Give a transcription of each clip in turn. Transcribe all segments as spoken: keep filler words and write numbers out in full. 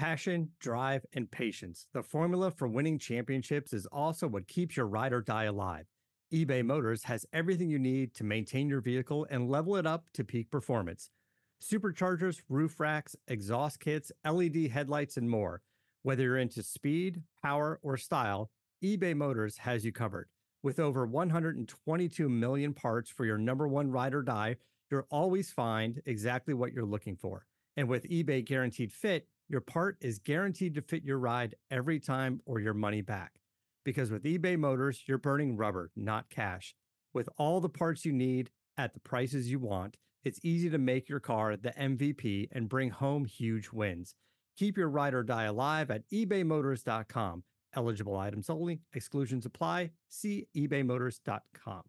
Passion, drive, and patience. The formula for winning championships is also what keeps your ride or die alive. eBay Motors has everything you need to maintain your vehicle and level it up to peak performance. Superchargers, roof racks, exhaust kits, L E D headlights, and more. Whether you're into speed, power, or style, eBay Motors has you covered. With over one hundred twenty-two million parts for your number one ride or die, you'll always find exactly what you're looking for. And with eBay Guaranteed Fit, your part is guaranteed to fit your ride every time or your money back. Because with eBay Motors, you're burning rubber, not cash. With all the parts you need at the prices you want, it's easy to make your car the M V P and bring home huge wins. Keep your ride or die alive at ebay motors dot com. Eligible items only. Exclusions apply. See ebay motors dot com.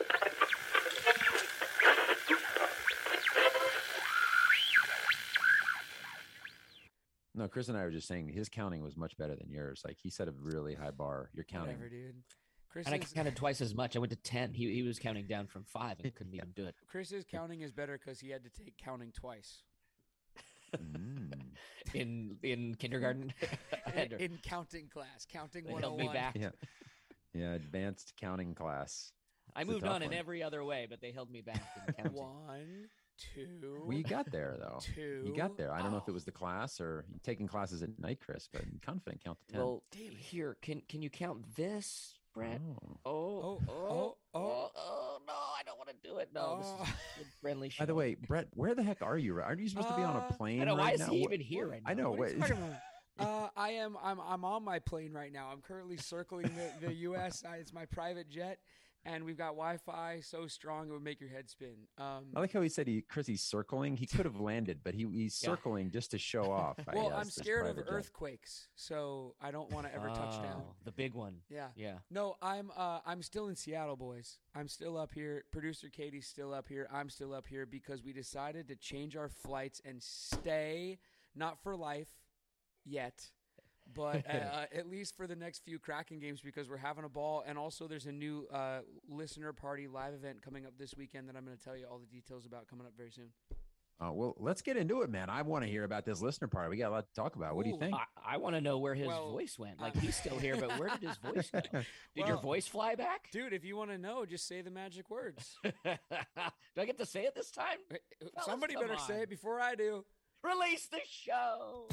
No, Chris and I were just saying his counting was much better than yours. Like he set a really high bar. You're counting. Whatever, dude. Chris and is, I counted twice as much. I went to ten. He he was counting down from five and couldn't even do it. Chris's counting is better because he had to take counting twice. Mm. in in kindergarten, in, in counting class, counting they one oh held one. me back. Yeah, yeah, advanced counting class. I It's a moved tough on in one. every other way, but they held me back in counting. One, two. Well, you got there though. Two. You got there. I don't know if it Oh. was the class or you taking classes at night, Chris, but I'm confident count to ten. Well, here, can can you count this, Brett? Oh. Oh, Oh, oh, oh, oh, oh, no, I don't want to do it. No, this is a good friendly show. By the way, Brett, where the heck are you? Aren't you supposed to be on a Uh, plane I know, why right is now? he What- even here right now? I know. What are you wait- talking about? Uh, I am. I'm. I'm on my plane right now. I'm currently circling the, the U S I, it's my private jet, and we've got Wi-Fi so strong it would make your head spin. Um, I like how he said he, Chris, he's circling. He could have landed, but he, he's Yeah. circling just to show off. I well, guess, I'm this scared of private jet. earthquakes, so I don't want to ever touch down. Oh, the big one. Yeah. Yeah. No, I'm. Uh, I'm still in Seattle, boys. I'm still up here. Producer Katie's still up here. I'm still up here because we decided to change our flights and stay, not for life, yet. But uh, at least for the next few Kraken games because we're having a ball. And also there's a new uh, listener party live event coming up this weekend that I'm going to tell you all the details about coming up very soon. Uh, well, let's get into it, man. I want to hear about this listener party. We got a lot to talk about. What do you Ooh, think? I, I want to know where his Well, voice went. Like uh, he's still here, but where did his voice go? Did your Well, voice fly back? Dude, if you want to know, just say the magic words. Do I get to say it this time? Somebody come better on. say it before I do. Release the show.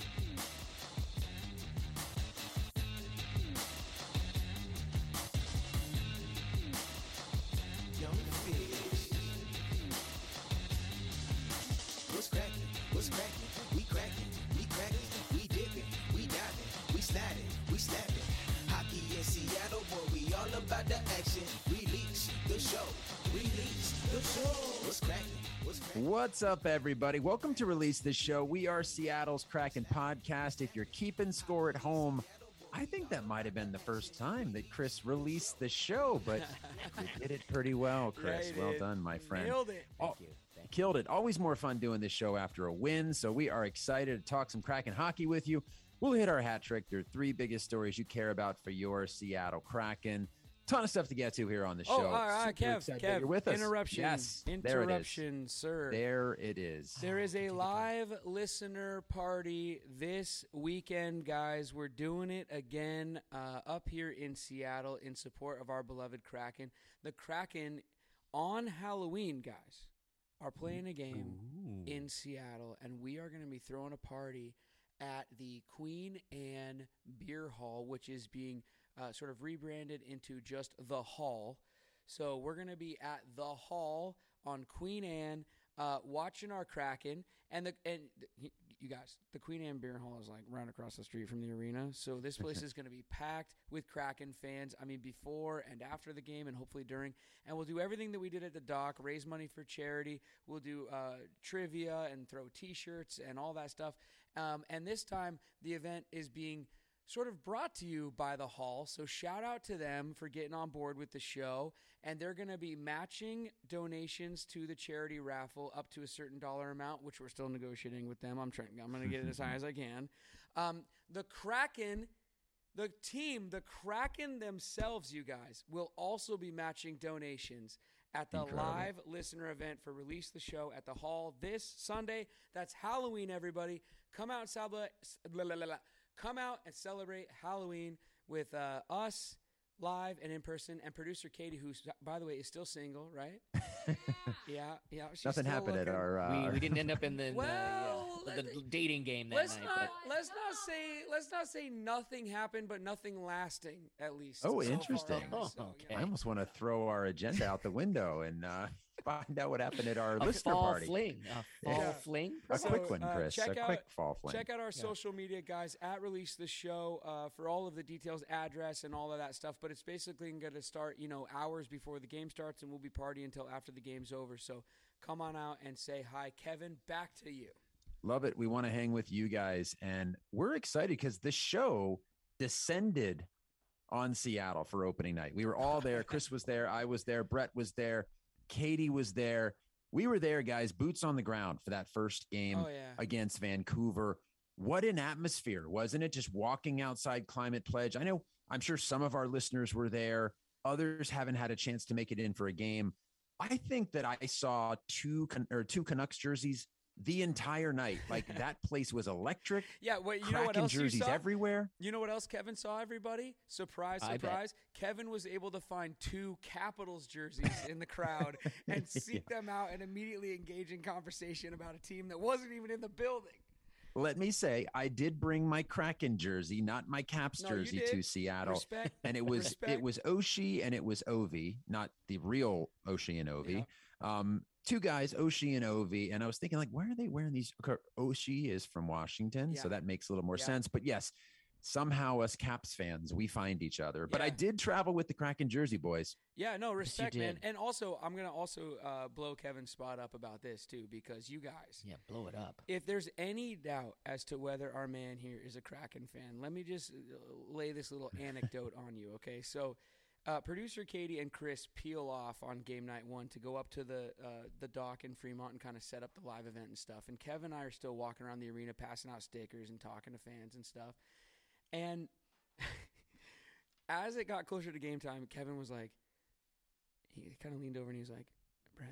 Young fish. What's cracking? What's cracking? We cracking, we cracking, we dipping, we diving, we sliding, we snapping. Hockey in Seattle, boy, we all about the action. Release the show, release the show. What's cracking? What's cracking? What's up, everybody? Welcome to Release the Show. We are Seattle's Kraken podcast. If you're keeping score at home, I think that might have been the first time that Chris released the show, but you did it pretty well, Chris. Yeah, you well did. done, my friend. Nailed it. Oh, Thank you. Thank killed it. Always more fun doing this show after a win, so we are excited to talk some Kraken hockey with you. We'll hit our hat trick. There are three biggest stories you care about for your Seattle Kraken. Ton of stuff to get to here on the show. Oh, all right, Super Kev, excited Kev, that you're with us. interruption, Yes, there it is. interruption, sir. There it is. There is a live listener party this weekend, guys. We're doing it again uh, up here in Seattle in support of our beloved Kraken. The Kraken on Halloween, guys, are playing a game in Seattle, and we are going to be throwing a party at the Queen Anne Beer Hall, which is being uh, sort of rebranded into just the Hall. So we're going to be at the Hall on Queen Anne, uh, watching our Kraken. And the and the, you guys, the Queen Anne Beer Hall is like right across the street from the arena. So this place is going to be packed with Kraken fans. I mean, before and after the game, and hopefully during. And we'll do everything that we did at the dock, raise money for charity. We'll do uh, trivia and throw T-shirts and all that stuff. Um, and this time, the event is being sort of brought to you by the Hall. So shout out to them for getting on board with the show. And they're going to be matching donations to the charity raffle up to a certain dollar amount, which we're still negotiating with them. I'm trying, I'm going to get it as high as I can. Um, the Kraken, the team, the Kraken themselves, you guys, will also be matching donations at the Incredible. live listener event for Release the Show at the Hall this Sunday. That's Halloween, everybody. Come out and celebrate. Come out and celebrate Halloween with uh, us live and in person, and producer Katie, who's, by the way, is still single, right? yeah, yeah. She's Nothing still happened looking. at our. Uh, We, we didn't end up in the, Well, the, yeah, the dating game that Let's night. not but let's not say let's not say nothing happened, but nothing lasting at least. Oh, so far, interesting. guys. So, Okay. you I know. almost want to throw our agenda out the window and uh, find out what happened at our a listener fall party. fling. A fall Yeah. fling. A So, quick one, uh, Chris. check a out- quick fall fling. Check out our social media, guys, at Release the Show uh, for all of the details, address, and all of that stuff. But it's basically going to start, you know, hours before the game starts, and we'll be partying until after the game's over. So come on out and say hi. Kevin, back to you. Love it. We want to hang with you guys. And we're excited because the show descended on Seattle for opening night. We were all there. Chris was there. I was there. Brett was there. Katie was there. We were there, guys, boots on the ground for that first game Oh, yeah. against Vancouver. What an atmosphere, wasn't it? Just walking outside Climate Pledge. I know, I'm sure some of our listeners were there. Others haven't had a chance to make it in for a game. I think that I saw two Can- or two Canucks jerseys the entire night. Like that place was electric. Yeah, wait, you know what Kraken else you jerseys saw? everywhere. You know what else Kevin saw, everybody? Surprise, I bet. surprise. Kevin was able to find two Capitals jerseys in the crowd and seek them out and immediately engage in conversation about a team that wasn't even in the building. Let me say, I did bring my Kraken jersey, not my Caps No, you jersey, did. to Seattle, Respect. and it was Respect. it was Oshie and it was Ovi, not the real Oshie and Ovi. Um, two guys, Oshie and Ovi, and I was thinking, like, why are they wearing these? Okay, Oshie is from Washington, Yeah. so that makes a little more Yeah. sense. But yes, somehow us Caps fans, we find each other. But I Yeah. did travel with the Kraken jersey, boys. Yeah, no, respect, man. did. And also, I'm going to also uh, blow Kevin's spot up about this, too, because you guys, Yeah, blow it up. if there's any doubt as to whether our man here is a Kraken fan, let me just uh, lay this little anecdote on you, okay? So, uh, producer Katie and Chris peel off on game night one to go up to the uh, the dock in Fremont and kind of set up the live event and stuff. And Kevin and I are still walking around the arena, passing out stickers and talking to fans and stuff. And as it got closer to game time, Kevin was like, he kind of leaned over and he was like, Brett,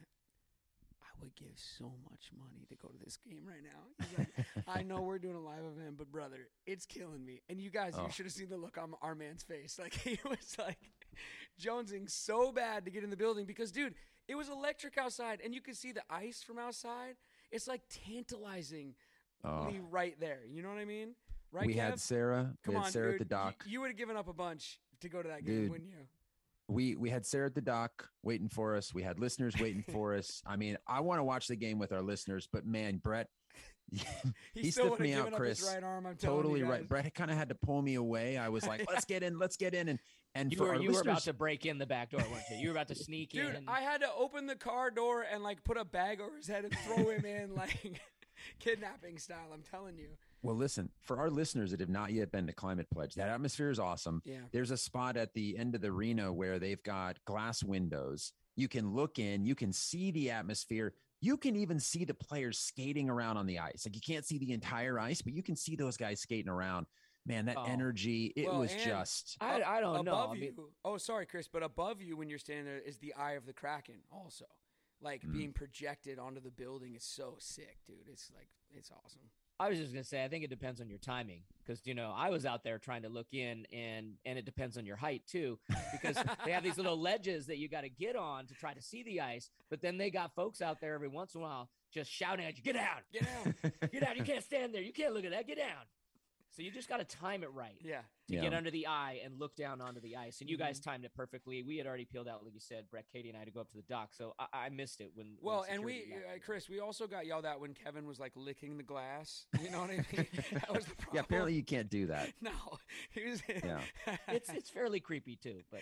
I would give so much money to go to this game right now. He's like, I know we're doing a live event, but brother, it's killing me. And you guys, Oh. you should have seen the look on our man's face. Like he was like jonesing so bad to get in the building because, dude, it was electric outside and you could see the ice from outside. It's like tantalizingly Oh. right there. You know what I mean? Right, we Kev? had Sarah. Come we had on, Sarah dude. at the dock. You, you would have given up a bunch to go to that game, Dude. wouldn't you? we we had Sarah at the dock waiting for us. We had listeners waiting for us. I mean, I want to watch the game with our listeners, but man, Brett, He, he still stiffed would me have out, given Chris. up his right arm. I'm telling Totally you right. guys. Brett kind of had to pull me away. I was like, let's get in, let's get in. And and You for were our you were about listeners- to break in the back door, weren't you? You were about to sneak Dude, in. I had to open the car door and like put a bag over his head and throw him in like kidnapping style. I'm telling you. Well, listen, for our listeners that have not yet been to Climate Pledge, that atmosphere is awesome. Yeah. There's a spot at the end of the arena where they've got glass windows. You can look in, you can see the atmosphere. You can even see the players skating around on the ice. Like you can't see the entire ice, but you can see those guys skating around. Man, that Oh. energy, it Well, was and- just I, I don't know. above I you. mean, Oh, sorry, Chris, but above you when you're standing there is the eye of the Kraken also. Like Mm. being projected onto the building is so sick, dude. It's like it's awesome. I was just gonna say, I think it depends on your timing, because you know I was out there trying to look in, and and it depends on your height too, because they have these little ledges that you got to get on to try to see the ice. But then they got folks out there every once in a while just shouting at you, "Get down, Get out. get down! You can't stand there. You can't look at that. Get down." So you just got to time it right Yeah. to Yeah. get under the eye and look down onto the ice. And you guys timed it perfectly. We had already peeled out, like you said, Brett, Katie, and I to go up to the dock, so I, I missed it when. when Well, and security we, got uh, there. Chris, we also got yelled at when Kevin was like licking the glass. You know what I mean? That was the problem. yeah, apparently you can't do that. No, he was. Yeah. it's it's fairly creepy too, but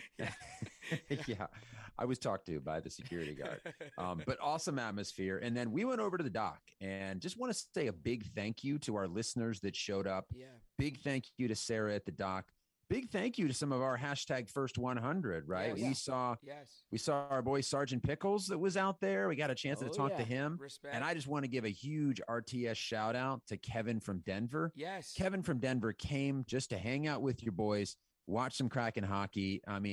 yeah, I was talked to by the security guard. Um, but awesome atmosphere. And then we went over to the dock and just want to say a big thank you to our listeners that showed up. Yeah. Big thank you to Sarah at the dock. Big thank you to some of our hashtag first one hundred, right? Yes. We Yeah. saw Yes. we saw our boy Sergeant Pickles that was out there. We got a chance to Oh, talk to yeah. him. Respect. And I just want to give a huge R T S shout out to Kevin from Denver. Yes. Kevin from Denver came just to hang out with your boys, watch some Kraken hockey. I mean,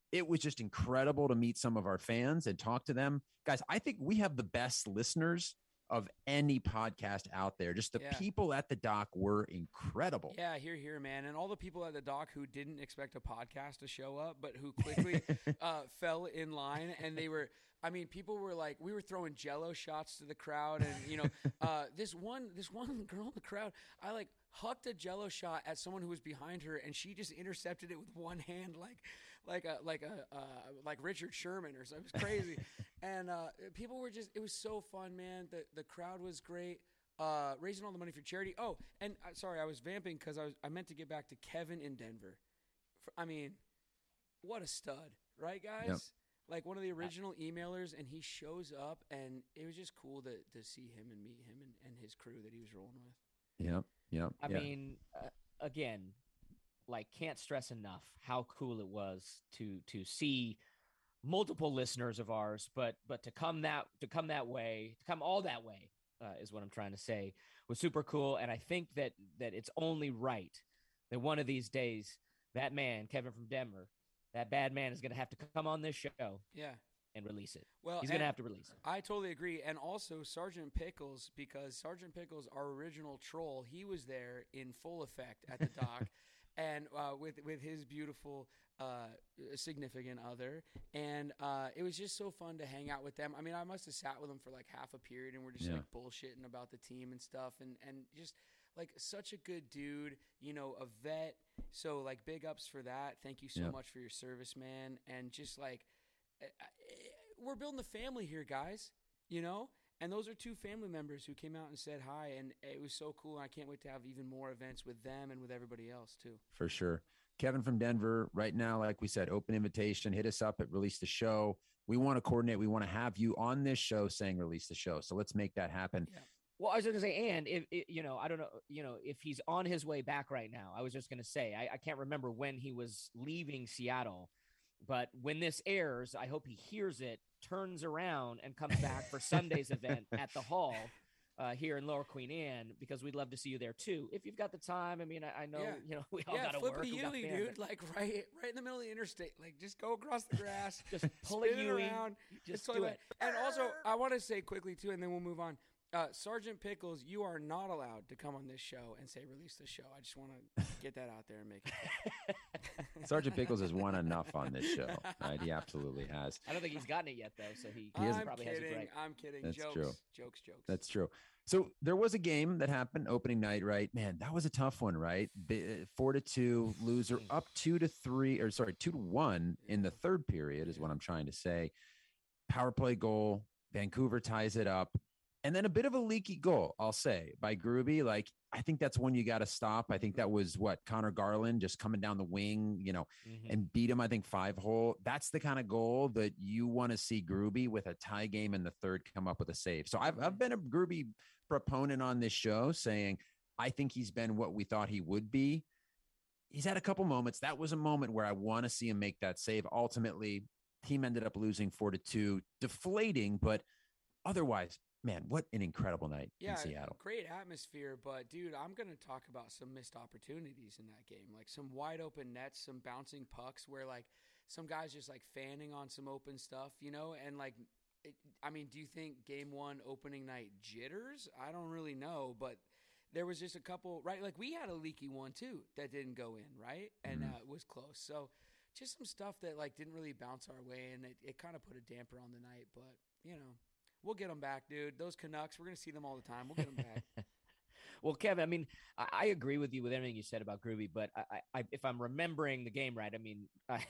It was just incredible to meet some of our fans and talk to them. Guys, I think we have the best listeners of any podcast out there. Just the Yeah. people at the dock were incredible. Yeah, here, here, man. And all the people at the dock who didn't expect a podcast to show up, but who quickly uh, fell in line. And they were, I mean, people were like, we were throwing Jello shots to the crowd. And, you know, uh, this one, this one girl in the crowd, I like hucked a Jello shot at someone who was behind her, and she just intercepted it with one hand, like, like a, like a, uh, like Richard Sherman or something. It was crazy. And uh, people were just, it was so fun, man. The the crowd was great. Uh, raising all the money for charity. Oh, and uh, sorry, I was vamping because I was I meant to get back to Kevin in Denver. For, I mean, what a stud, right, guys? Yep. Like one of the original emailers, and he shows up, and it was just cool to to see him and meet him and, and his crew that he was rolling with. Yep. Yep. I yeah. mean, uh, again, like can't stress enough how cool it was to to see multiple listeners of ours, but but to come that to come that way, to come all that way uh, is what I'm trying to say, was super cool. And I think that that it's only right that one of these days that man, Kevin from Denver, that bad man, is going to have to come on this show Yeah. and release it. Well, He's going to and have to release it. I totally agree. And also Sergeant Pickles, because Sergeant Pickles, our original troll, he was there in full effect at the dock. And uh, with with his beautiful uh, significant other, and uh, it was just so fun to hang out with them. I mean, I must have sat with them for like half a period, and we're just Yeah. like bullshitting about the team and stuff, and and just like such a good dude, you know, a vet. So like big ups for that. Thank you so Yeah. much for your service, man. And just like I- I- we're building a family here, guys. You know. And those are two family members who came out and said hi, and it was so cool. And I can't wait to have even more events with them and with everybody else too. For sure. Kevin from Denver, right now, like we said, open invitation. Hit us up at Release the Show. We want to coordinate. We want to have you on this show saying Release the Show. So let's make that happen. Yeah. Well, I was going to say, and if it, you know, I don't know, you know, if he's on his way back right now. I was just going to say, I, I can't remember when he was leaving Seattle, but when this airs, I hope he hears it, turns around, and comes back for Sunday's event at the Hall uh, here in Lower Queen Anne, because we'd love to see you there too, if you've got the time. I mean, I, I know, Yeah. you know, we all Yeah, got to flip work. a we got Yui, family. dude. Like right, right in the middle of the interstate. Like just go across the grass, Just pull a spin it Yui, around. just It's totally do fine. it. And also, I want to say quickly too, and then we'll move on. Uh, Sergeant Pickles, you are not allowed to come on this show and say release the show. I just want to get that out there and make it. Sergeant Pickles has won enough on this show, right? He absolutely has. I don't think he's gotten it yet, though, so he, He he I'm probably has it kidding. right. I'm kidding. That's jokes, true. jokes, jokes. That's true. So there was a game that happened opening night, right? Man, that was a tough one, right? B- Four to two, loser up two to three, or sorry, two to one in the third period is what I'm trying to say. Power play goal. Vancouver ties it up. And then a bit of a leaky goal, I'll say, by Gruby. Like, I think that's one you got to stop. I think that was what Connor Garland just coming down the wing, you know, Mhm. and beat him, I think, five hole. That's the kind of goal that you want to see Gruby with a tie game in the third come up with a save. So I've, I've been a Gruby proponent on this show, saying I think he's been what we thought he would be. He's had a couple moments. That was a moment where I want to see him make that save. Ultimately, team ended up losing four to two, deflating, but otherwise, man, what an incredible night Yeah, in Seattle. great atmosphere, but dude, I'm going to talk about some missed opportunities in that game. Like some wide open nets, some bouncing pucks where like some guys just like fanning on some open stuff, you know? And like, it, I mean, do you think game one opening night jitters? I don't really know, but there was just a couple, right? Like we had a leaky one too that didn't go in, right? And Mhm. uh, it was close. So just some stuff that like didn't really bounce our way, and it, it kind of put a damper on the night, but you know. We'll get them back, dude. Those Canucks, we're going to see them all the time. We'll get them back. Well, Kevin, I mean, I, I agree with you with everything you said about Groovy, but I, I, if I'm remembering the game right, I mean, I,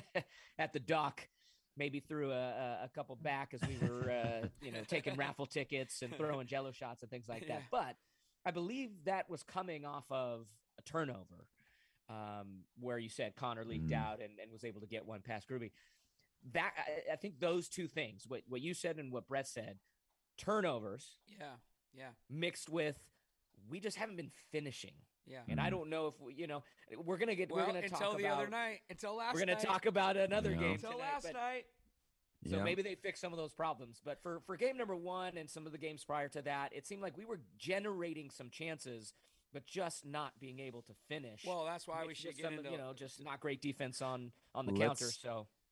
at the dock, maybe threw a, a couple back as we were, uh, you know, taking raffle tickets and throwing Jello shots and things like Yeah. that. But I believe that was coming off of a turnover, um, where you said Connor leaked Mm. out and, and was able to get one past Groovy. That I, I think those two things, what what you said and what Brett said, turnovers Yeah, yeah, mixed with we just haven't been finishing. yeah. And I don't know if we, you know, we're gonna get Well, we're gonna until talk the about other night, until last we're gonna night. talk about another Yeah. game until tonight, last but- night. so Yeah. maybe they fix some of those problems. But for for game number one and some of the games prior to that, it seemed like we were generating some chances, but just not being able to finish. Well, that's why we Mixed should with get some, into you know, just not great defense on on the Let's- counter. So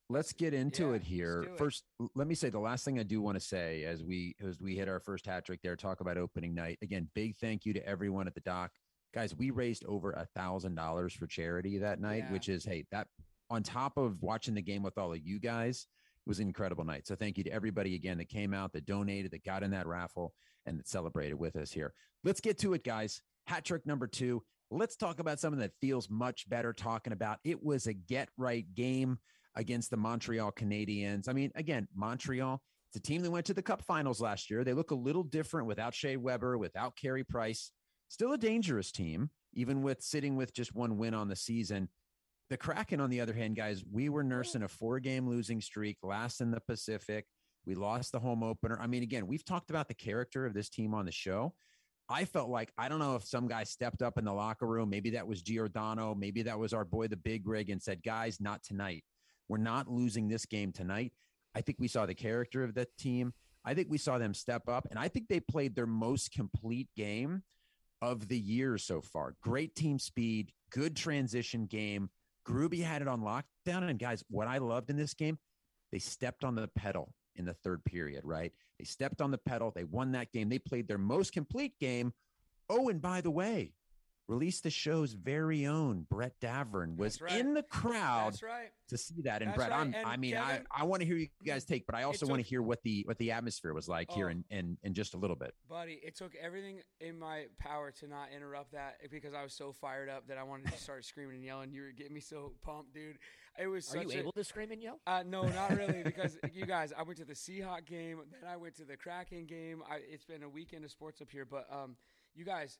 let's get into Yeah, it here. let's do it. First, l- let me say the last thing I do want to say as we as we hit our first hat trick there, talk about opening night. Again, big thank you to everyone at the dock. Guys, we raised over a thousand dollars for charity that night, Yeah. which is hey, that on top of watching the game with all of you guys, it was an incredible night. So thank you to everybody again that came out, that donated, that got in that raffle, and that celebrated with us here. Let's get to it, guys. Hat trick number two. Let's talk about something that feels much better talking about. It was a get right game against the Montreal Canadiens. I mean, again, Montreal, it's a team that went to the Cup Finals last year. They look a little different without Shea Weber, without Carey Price. Still a dangerous team, even with sitting with just one win on the season. The Kraken, on the other hand, guys, we were nursing a four-game losing streak, last in the Pacific. We lost the home opener. I mean, again, we've talked about the character of this team on the show. I felt like, I don't know if some guy stepped up in the locker room. Maybe that was Giordano. Maybe that was our boy, the Big Rig, and said, guys, not tonight. We're not losing this game tonight. I think we saw the character of the team. I think we saw them step up, and I think they played their most complete game of the year so far. Great team speed, good transition game. Gruby had it on lockdown. And guys, what I loved in this game, they stepped on the pedal in the third period, right? They stepped on the pedal. They won that game. They played their most complete game. Oh, and by the way, Release the Show's very own Brett Davern was That's right. in the crowd That's right. to see that. And That's Brett, right. I'm, And I mean, Kevin, I, I want to hear you guys take, but I also took- want to hear what the what the atmosphere was like here Oh. in, in in just a little bit. Buddy, it took everything in my power to not interrupt that because I was so fired up that I wanted to start screaming and yelling. You were getting me so pumped, dude. It was Are such you a, able to scream and yell? Uh, no, not really, because you guys, I went to the Seahawk game, then I went to the Kraken game. I, it's been a weekend of sports up here, but um, you guys,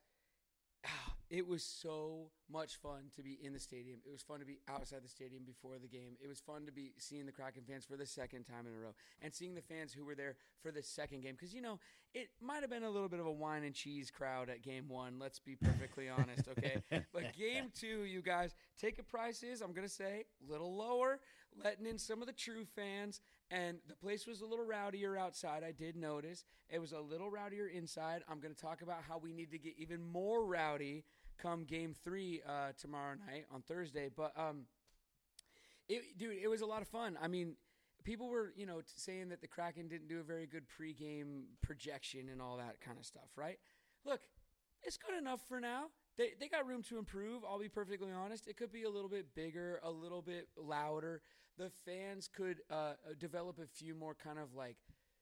it was so much fun to be in the stadium. It was fun to be outside the stadium before the game. It was fun to be seeing the Kraken fans for the second time in a row and seeing the fans who were there for the second game. Because, you know, it might have been a little bit of a wine and cheese crowd at game one. Let's be perfectly honest, okay? But game two, you guys, ticket prices, I'm going to say, a little lower, letting in some of the true fans. And the place was a little rowdier outside, I did notice. It was a little rowdier inside. I'm going to talk about how we need to get even more rowdy come game three uh, tomorrow night on Thursday. But, um, it, dude, it was a lot of fun. I mean, people were, you know, t- saying that the Kraken didn't do a very good pregame projection and all that kind of stuff, right? Look, it's good enough for now. They they got room to improve. I'll be perfectly honest. It could be a little bit bigger, a little bit louder. The fans could uh, develop a few more kind of like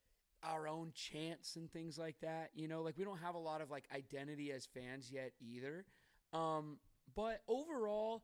our own chants and things like that. You know, like we don't have a lot of like identity as fans yet either. Um, but overall,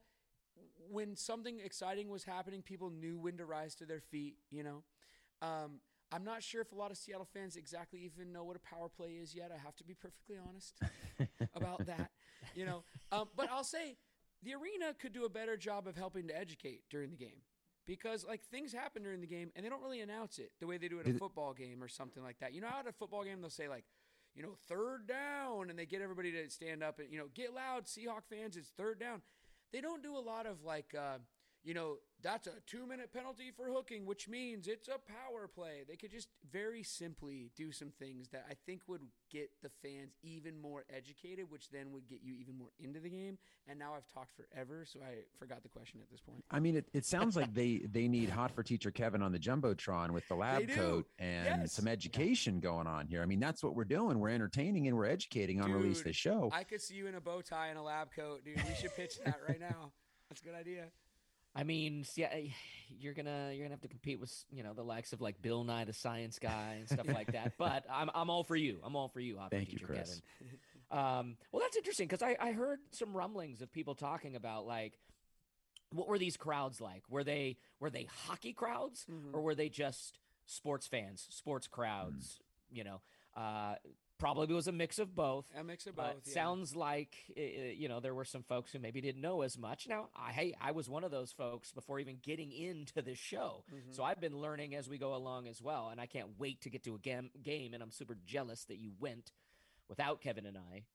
when something exciting was happening, people knew when to rise to their feet, you know. Um, I'm not sure if a lot of Seattle fans exactly even know what a power play is yet. I have to be perfectly honest about that, you know. Um, but I'll say the arena could do a better job of helping to educate during the game because, like, things happen during the game and they don't really announce it the way they do at a football game or something like that. You know how at a football game they'll say, like, you know, third down, and they get everybody to stand up and, you know, get loud, Seahawk fans, it's third down. They don't do a lot of, like, uh, you know, that's a two-minute penalty for hooking, which means it's a power play. They could just very simply do some things that I think would get the fans even more educated, which then would get you even more into the game. And now I've talked forever, so I forgot the question at this point. I mean, it, it sounds like they they need Hot for Teacher Kevin on the Jumbotron with the lab They do. coat and Yes. some education going on here. I mean, that's what we're doing. We're entertaining and we're educating on Release Dude, the Show. I could see you in a bow tie and a lab coat, dude. We should pitch that right now. That's a good idea. I mean, yeah, you're gonna you're gonna have to compete with you know the likes of like Bill Nye the Science Guy and stuff like that. But I'm I'm all for you. I'm all for you. Hot for Thank you, Teacher Chris. Kevin. Um, well, that's interesting because I I heard some rumblings of people talking about like what were these crowds like? Were they were they hockey crowds Mhm. or were they just sports fans, sports crowds? You know, uh, probably was a mix of both. A mix of But both. Yeah. sounds like uh, you know there were some folks who maybe didn't know as much. Now, I hey, I was one of those folks before even getting into this show, Mhm. so I've been learning as we go along as well. And I can't wait to get to a gam- game. And I'm super jealous that you went without Kevin and I.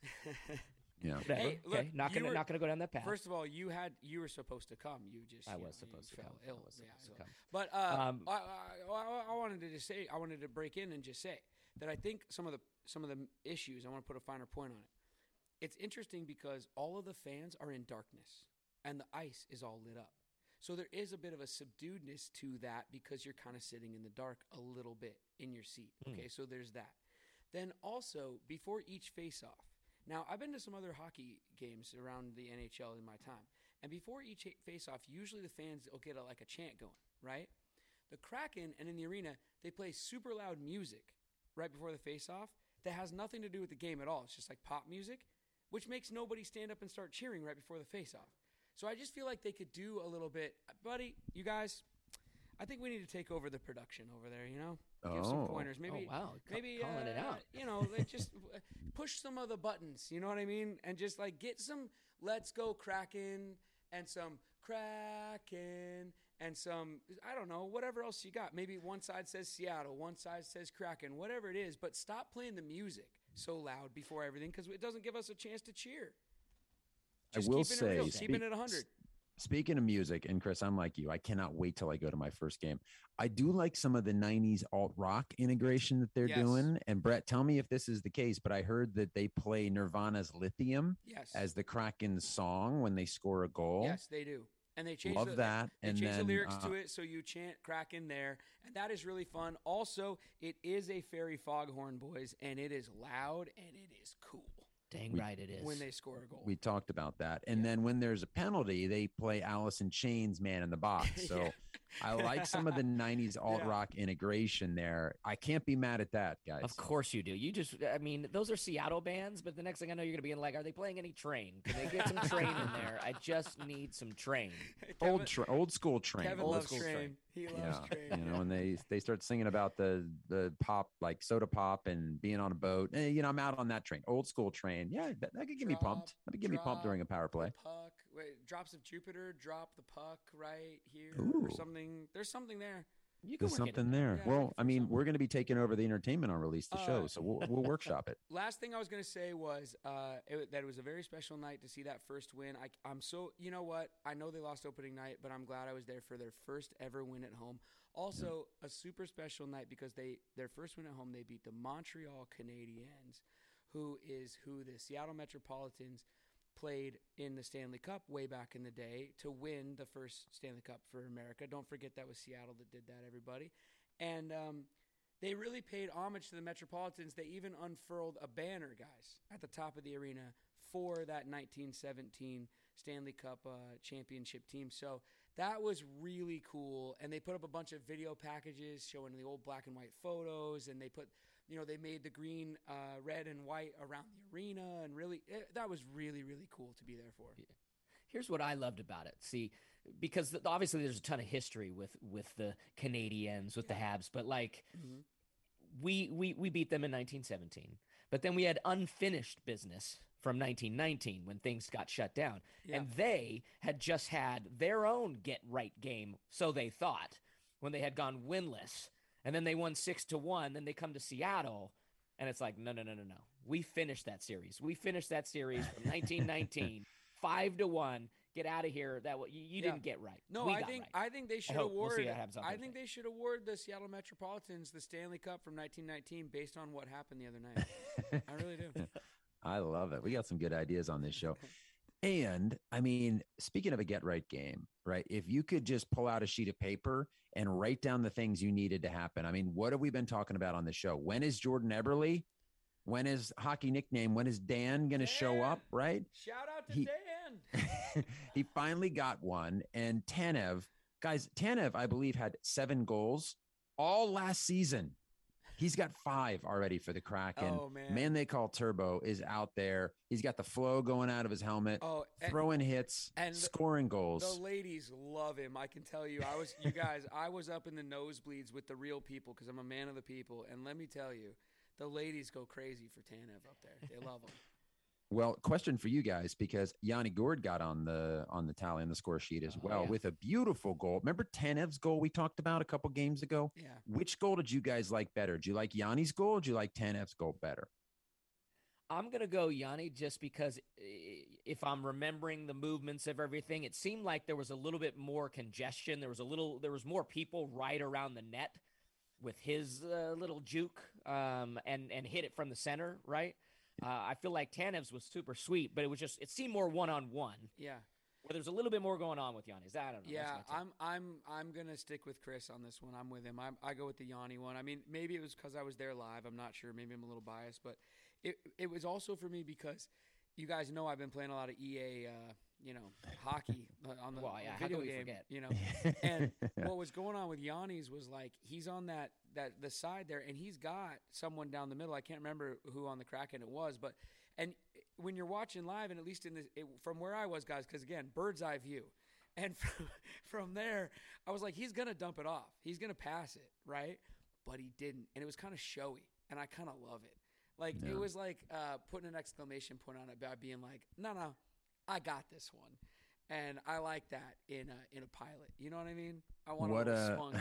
Yeah. Whatever. Hey, look, okay, not you gonna were- not gonna go down that path. First of all, you had you were supposed to come. You just I you was know, you supposed to fell come. I ill. was Yeah, supposed to so- come. But uh, Um, I, I, I, I wanted to just say I wanted to break in and just say that I think some of the some of the issues I want to put a finer point on it. It's interesting because all of the fans are in darkness and the ice is all lit up. So there is a bit of a subduedness to that because you're kind of sitting in the dark a little bit in your seat. Okay, mm. so there's that. Then also, before each face-off, now I've been to some other hockey games around the N H L in my time, and before each face-off, usually the fans will get a, like a chant going, right? The Kraken and in the arena, they play super loud music right before the face-off that has nothing to do with the game at all. It's just like pop music, which makes nobody stand up and start cheering right before the face-off. So I just feel like they could do a little bit. Buddy, you guys, I think we need to take over the production over there, you know? Give oh. some pointers. Maybe, oh, wow. maybe calling uh, it out. You know, like just push some of the buttons, you know what I mean? And just like get some Let's Go Kraken and some Kraken and some, I don't know, whatever else you got. Maybe one side says Seattle, one side says Kraken, whatever it is. But stop playing the music so loud before everything because it doesn't give us a chance to cheer. Just I will keeping say, it real, spe- keeping it one hundred. Speaking of music, and Chris, I'm like you. I cannot wait till I go to my first game. I do like some of the nineties alt rock integration that they're yes. doing. And Brett, tell me if this is the case, but I heard that they play Nirvana's Lithium yes. as the Kraken song when they score a goal. Yes, they do. And they change Love the, that. They and change then, the lyrics uh, to it so you chant Kraken there. And that is really fun. Also, it is a fairy foghorn, boys, and it is loud and it is cool. Dang we, right it is. When they score a goal. We talked about that. And yeah. then when there's a penalty, they play Alice in Chains, Man in the Box. So yeah. I like some of the nineties alt Yeah. rock integration there. I can't be mad at that, guys. Of course you do. You just, I mean, those are Seattle bands, but the next thing I know, you're going to be in like, are they playing any Train? Can they get some Train in there? I just need some Train. Kevin, Old tra- old school Train. Kevin old loves school Train. He loves yeah, Train. you know, and they they start singing about the the pop, like soda pop and being on a boat. Eh, you know, I'm out on that train, old school Train. Yeah, that, that could get me Drop, pumped. That could get me pumped during a power play. The puck, wait, drops of Jupiter, drop the puck right here Ooh. or something. There's something there. You can There's work it something in there. Yeah, well, I mean, something. we're going to be taking over the entertainment on Release the Uh, Show, so we'll, we'll workshop it. Last thing I was going to say was uh, it, that it was a very special night to see that first win. I, I'm so, you know what? I know they lost opening night, but I'm glad I was there for their first ever win at home. Also, yeah. a super special night because they their first win at home, they beat the Montreal Canadiens, who is who the Seattle Metropolitans played in the Stanley Cup way back in the day to win the first Stanley Cup for America. Don't forget that was Seattle that did that, everybody. And um, they really paid homage to the Metropolitans. They even unfurled a banner, guys, at the top of the arena for that nineteen seventeen Stanley Cup uh, championship team. So that was really cool. And they put up a bunch of video packages showing the old black and white photos. And they put, you know, they made the green, uh, red, and white around the arena. And really, it, that was really, really cool to be there for. Yeah. Here's what I loved about it. See, because obviously there's a ton of history with with the Canadiens, with yeah. the Habs, but like mm-hmm. we we we beat them in nineteen seventeen. But then we had unfinished business from nineteen nineteen when things got shut down. Yeah. And they had just had their own get right game, so they thought, when they had gone winless. And then they won six to one. Then they come to Seattle, and it's like, no, no, no, no, no. We finished that series. We finished that series from nineteen nineteen. Five to one, get out of here. That you, you yeah. didn't get right. No, we I got think right. I think they should I award. We'll I think they should award the Seattle Metropolitans the Stanley Cup from nineteen nineteen based on what happened the other night. I really do. I love it. We got some good ideas on this show. And I mean, speaking of a get right game, right? If you could just pull out a sheet of paper and write down the things you needed to happen. I mean, what have we been talking about on the show? When is Jordan Eberle? When is hockey nickname? When is Dan going to show up? Right? Shout out to he, Dan. He finally got one. And Tanev, guys, Tanev, I believe, had seven goals all last season. He's got five already for the Kraken. Oh, man. Man they call Turbo is out there. He's got the flow going out of his helmet, oh, and, throwing hits, and scoring goals. The ladies love him. I can tell you. I was, you guys, I was up in the nosebleeds with the real people because I'm a man of the people. And let me tell you, the ladies go crazy for Tanev up there. They love him. Well, question for you guys, because Yanni Gourde got on the on the tally on the score sheet as oh, well yeah. with a beautiful goal. Remember Tanev's goal we talked about a couple games ago? Yeah. Which goal did you guys like better? Did you like Yanni's goal or did you like Tanev's goal better? I'm going to go Yanni just because if I'm remembering the movements of everything, it seemed like there was a little bit more congestion. There was a little, there was more people right around the net with his uh, little juke um, and, and hit it from the center, right? Uh, I feel like Tanev's was super sweet, but it was just, it seemed more one-on-one. Yeah. Where there's a little bit more going on with Giannis. I don't know. Yeah, That's my take. I'm I'm I'm gonna stick with Chris on this one. I'm with him. I'm, I go with the Yanni one. I mean, maybe it was because I was there live. I'm not sure. Maybe I'm a little biased, but it it was also for me because you guys know I've been playing a lot of E A, uh, you know, hockey on the Well, yeah, how video could we game. forget? You know, and what was going on with Yanni's was like he's on that that the side there, and he's got someone down the middle. I can't remember who on the Kraken it was, but and when you're watching live, and at least in the it, from where I was, guys, because again, bird's eye view. And from, from there, I was like, he's going to dump it off. He's going to pass it, right? But he didn't. And it was kind of showy. And I kind of love it. Like, Yeah. it was like uh, putting an exclamation point on it by being like, no, no, I got this one. And I like that in a, in a pilot. You know what I mean? I want What a a- swung.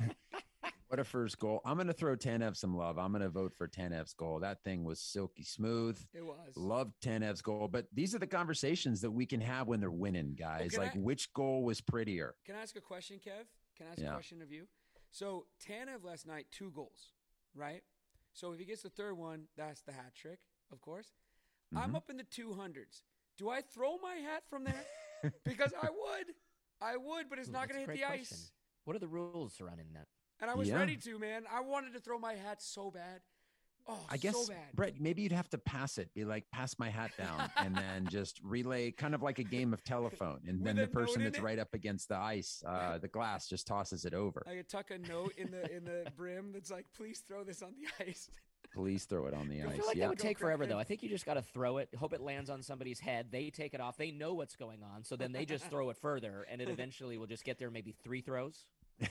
What a first goal. I'm going to throw Tanev some love. I'm going to vote for Tanev's goal. That thing was silky smooth. It was. Love Tanev's goal. But these are the conversations that we can have when they're winning, guys. can like, I- which goal was prettier? Can I ask a question, Kev? Can I ask Yeah. a question of you? So Tanev last night, two goals, right? So if he gets the third one, that's the hat trick, of course. I'm Mhm. up in the two hundreds. Do I throw my hat from there? Because I would. I would, but it's Ooh, not that's going a to hit great the question. ice. What are the rules surrounding that? And I was Yeah. ready to, man. I wanted to throw my hat so bad. Oh, I guess, so bad. Brett, maybe you'd have to pass it. Be like, pass my hat down, and then just relay, kind of like a game of telephone. And then With the a note person in that's it? right up against the ice, uh, the glass, just tosses it over. I could tuck a note in the in the brim that's like, please throw this on the ice. Please throw it on the I ice. feel like Yeah. that would Go take forever, Kraken. though. I think you just got to throw it, hope it lands on somebody's head. They take it off. They know what's going on, so then they just throw it further, and it eventually will just get there maybe three throws.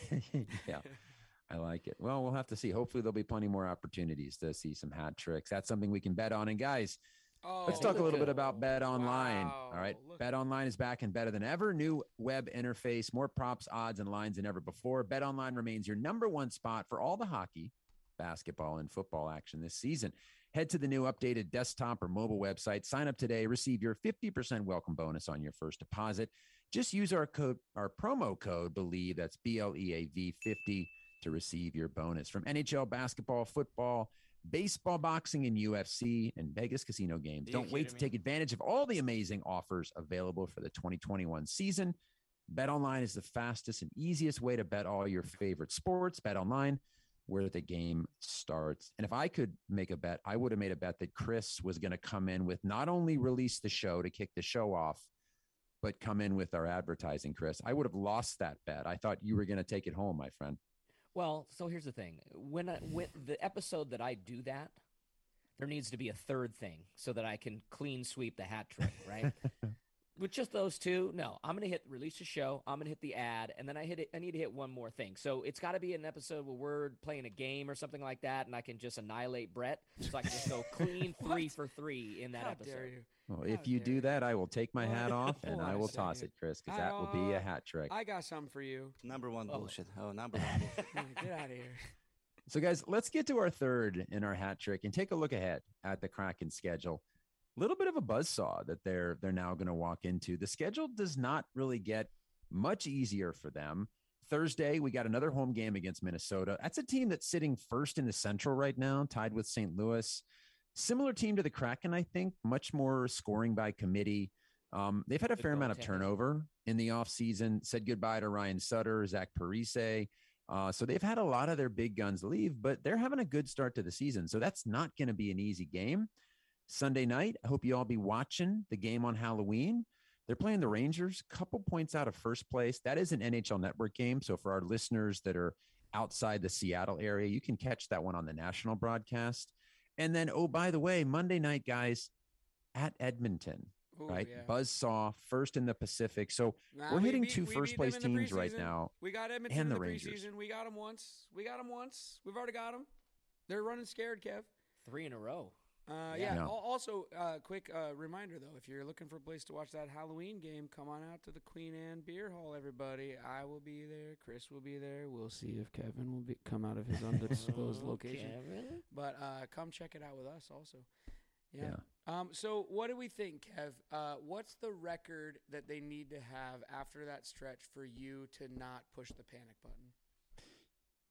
Yeah. I like it. Well, we'll have to see. Hopefully, there'll be plenty more opportunities to see some hat tricks. That's something we can bet on. And guys, Oh, let's talk a look little bit good. about Bet Online. Wow, All right. look- Bet Online is back and better than ever. New web interface, more props, odds, and lines than ever before. Bet Online remains your number one spot for all the hockey, basketball, and football action this season. Head to the new updated desktop or mobile website. Sign up today. Receive your fifty percent welcome bonus on your first deposit. Just use our code, our promo code, BELIEVE, that's B L E A V fifty, to receive your bonus. From N H L basketball, football, baseball, boxing, and U F C and Vegas casino games. Are you Don't wait to kidding me? take advantage of all the amazing offers available for the twenty twenty-one season. BetOnline is the fastest and easiest way to bet all your favorite sports. BetOnline, where the game starts. And if I could make a bet, I would have made a bet that Chris was going to come in with not only release the show to kick the show off, but come in with our advertising, Chris. I would have lost that bet. I thought you were going to take it home, my friend. Well, so here's the thing. When I, when the episode that I do that, there needs to be a third thing so that I can clean sweep the hat trick, right? With just those two, no. I'm gonna hit release a show. I'm gonna hit the ad, and then I hit it. I need to hit one more thing. So it's got to be an episode where we're playing a game or something like that, and I can just annihilate Brett, so I can just go clean three What? for three in that How episode. dare you? Well, How if you dare do you. that, I will take my hat off and Hold I on a will toss second. it, Chris, because I that will be a don't- hat trick. I got something for you. Number one Oh. bullshit. Oh, number one bullshit. Get out of here. So, guys, let's get to our third in our hat trick and take a look ahead at the Kraken schedule. A little bit of a buzzsaw that they're they're now going to walk into. The schedule does not really get much easier for them. Thursday, we got another home game against Minnesota. That's a team that's sitting first in the Central right now, tied with Saint Louis. Similar team to the Kraken, I think, much more scoring by committee. Um, they've had a Good fair amount of goaltending. turnover in the offseason, said goodbye to Ryan Sutter, Zach Parise. Uh, so they've had a lot of their big guns leave, but they're having a good start to the season. So that's not going to be an easy game. Sunday night, I hope you all be watching the game on Halloween. They're playing the Rangers, couple points out of first place. That is an N H L Network game. So for our listeners that are outside the Seattle area, you can catch that one on the national broadcast. And then, oh, by the way, Monday night, guys, at Edmonton, Ooh, right? yeah. Buzzsaw, first in the Pacific. So Nah, we're we hitting beat- two we first beat them place in the teams right preseason. now. We got Edmonton and in the the Rangers. preseason. We got them once. We got them once. We've already got them. They're running scared, Kev. Three in a row. Uh, Yeah. yeah. Yeah. Al- Also, uh, quick uh, reminder though, if you're looking for a place to watch that Halloween game, come on out to the Queen Anne Beer Hall, everybody. I will be there. Chris will be there. We'll see if Kevin will be come out of his undisclosed location. Kevin? But uh, come check it out with us also. Yeah. Yeah. Um. So what do we think, Kev? Uh, what's the record that they need to have after that stretch for you to not push the panic button?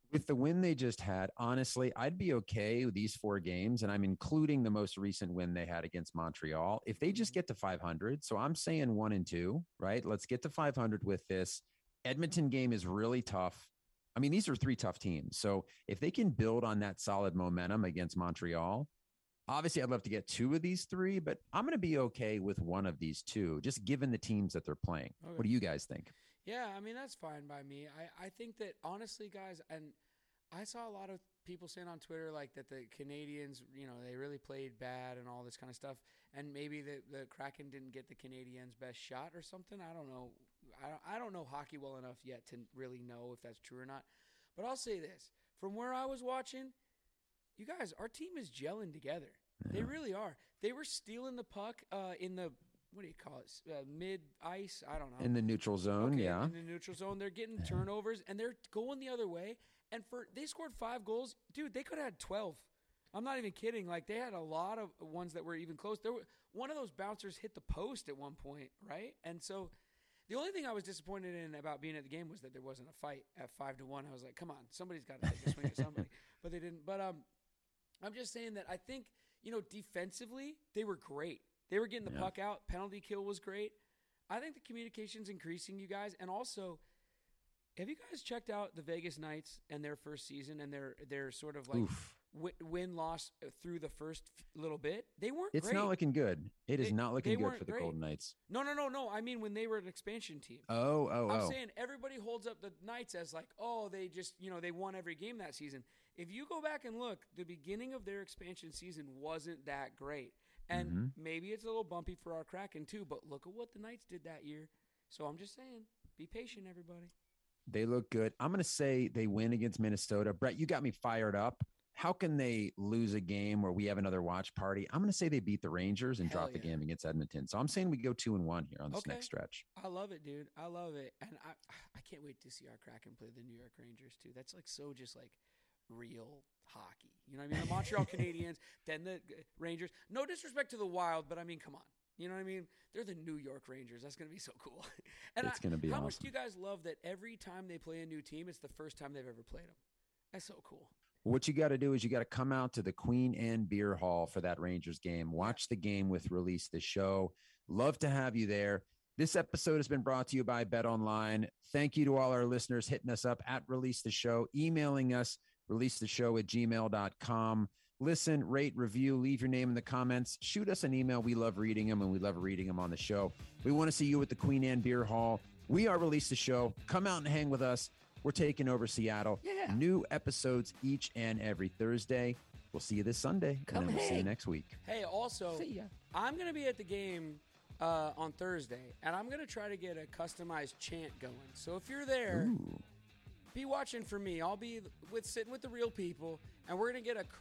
With the win they just had, honestly, I'd be okay with these four games, and I'm including the most recent win they had against Montreal. If they just get to five hundred, so I'm saying one and two, right? Let's get to five hundred with this. Edmonton game is really tough. I mean, these are three tough teams. So if they can build on that solid momentum against Montreal, obviously I'd love to get two of these three, but I'm going to be okay with one of these two, just given the teams that they're playing. Okay. What do you guys think? Yeah, I mean, that's fine by me. I, I think that, honestly, guys, and I saw a lot of people saying on Twitter, like, that the Canadians, you know, they really played bad and all this kind of stuff, and maybe the, the Kraken didn't get the Canadiens' best shot or something. I don't know. I don't, I don't know hockey well enough yet to really know if that's true or not. But I'll say this. From where I was watching, you guys, our team is gelling together. Yeah. They really are. They were stealing the puck uh, in the – what do you call it? Uh, mid-ice? I don't know. In the neutral zone, okay, yeah. In the neutral zone. They're getting turnovers, and they're going the other way. And for they scored five goals. Dude, they could have had twelve. I'm not even kidding. Like, they had a lot of ones that were even close. There were, one of those bouncers hit the post at one point, right? And so the only thing I was disappointed in about being at the game was that there wasn't a fight at five to one. I was like, come on, somebody's got to take a swing at somebody. But they didn't. But um, I'm just saying that I think, you know, defensively, they were great. They were getting the yeah. puck out. Penalty kill was great. I think the communication's increasing, you guys. And also, have you guys checked out the Vegas Knights and their first season and their their sort of like w- win-loss through the first little bit? They weren't It's great. not looking good. It they, is not looking good for the great. Golden Knights. No, no, no, no. I mean when they were an expansion team. Oh, oh, I'm oh. saying everybody holds up the Knights as like, oh, they just, you know, they won every game that season. If you go back and look, the beginning of their expansion season wasn't that great. And mm-hmm. maybe it's a little bumpy for our Kraken too, but look at what the Knights did that year. So I'm just saying, be patient, everybody. They look good. I'm going to say they win against Minnesota. Brett, you got me fired up. How can they lose a game where we have another watch party? I'm going to say they beat the Rangers and Hell drop yeah. the game against Edmonton. So I'm saying we go two and one here on this okay. next stretch. I love it, dude. I love it. And I I can't wait to see our Kraken play the New York Rangers too. That's like so just like real hockey. You know what I mean? The Montreal Canadiens, then the Rangers. No disrespect to the Wild, but I mean, come on. You know what I mean? They're the New York Rangers. That's going to be so cool. And it's going to be how awesome. much do you guys love that every time they play a new team, it's the first time they've ever played them? That's so cool. What you got to do is you got to come out to the Queen Anne Beer Hall for that Rangers game. Watch the game with Release the Show. Love to have you there. This episode has been brought to you by BetOnline. Thank you to all our listeners hitting us up at Release the Show, emailing us, release the show at gmail dot com. Listen, rate, review, leave your name in the comments. Shoot us an email. We love reading them, and we love reading them on the show. We want to see you at the Queen Anne Beer Hall. We are Release the Show. Come out and hang with us. We're taking over Seattle. Yeah. New episodes each and every Thursday. We'll see you this Sunday, Come and then we'll see you hang. next week. Hey, also, See ya. I'm going to be at the game uh, on Thursday, and I'm going to try to get a customized chant going. So if you're there, Ooh. be watching for me. I'll be with sitting with the real people, and we're going to get a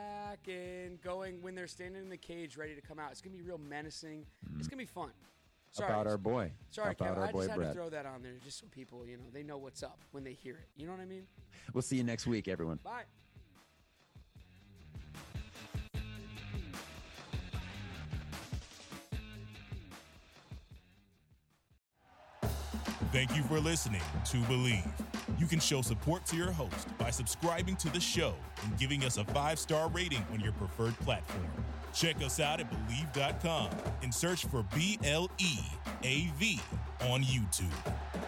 Kraken going when they're standing in the cage ready to come out. It's going to be real menacing. Mm. It's going to be fun. Sorry. About our boy. Sorry, About Kev, our I boy, just had Brett. to throw that on there just so people, you know, they know what's up when they hear it. You know what I mean? We'll see you next week, everyone. Bye. Thank you for listening to Believe. You can show support to your host by subscribing to the show and giving us a five-star rating on your preferred platform. Check us out at Believe dot com and search for B L E A V on YouTube.